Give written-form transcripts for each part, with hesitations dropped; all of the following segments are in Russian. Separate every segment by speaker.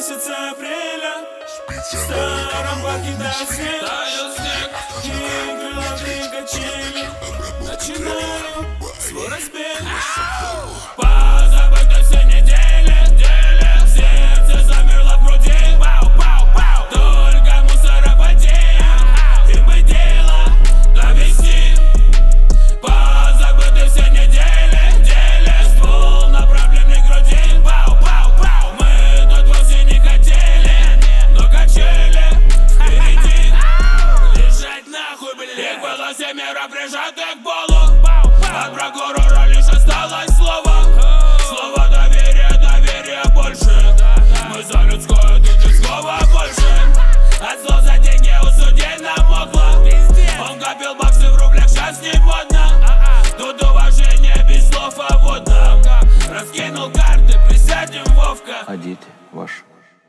Speaker 1: месяце апреля в старом покидает снег, тает снег, и крылатые качели. Начинаю свой разбег по забытой всей неделе. Сердце замерло в груди, только мусоропотея. Им бы дело довести по забытой всей неделе. Ствол направленный к груди, мы тут вовсе не хотели, но качели впереди. Лежать нахуй, блин. Было 7 прижатых к полу. От прокурора лишь осталось слово. Слово доверия больше. Мы за людское, тут людского больше. От слов за деньги у судей намокло. Он копил баксы в рублях, сейчас не модно. Тут уважение без слов, а водно. Раскинул карты, присядем, Вовка.
Speaker 2: А дети ваши?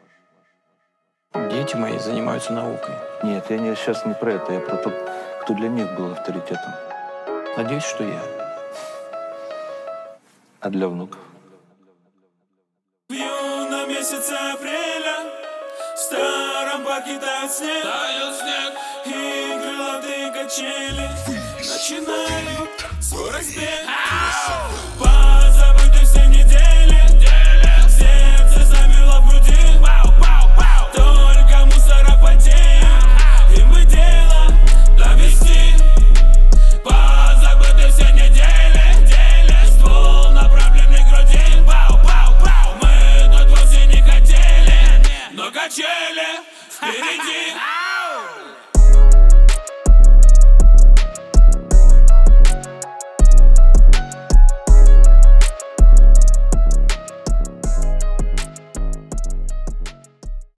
Speaker 3: Дети мои занимаются наукой.
Speaker 2: Нет, я сейчас не про это, я про то, кто для них был авторитетом.
Speaker 3: Надеюсь, что я.
Speaker 2: А для внуков?
Speaker 1: В юном месяце апреля в старом покидает снег, тает снег, и крылатые качели. Начинаю свой разбег по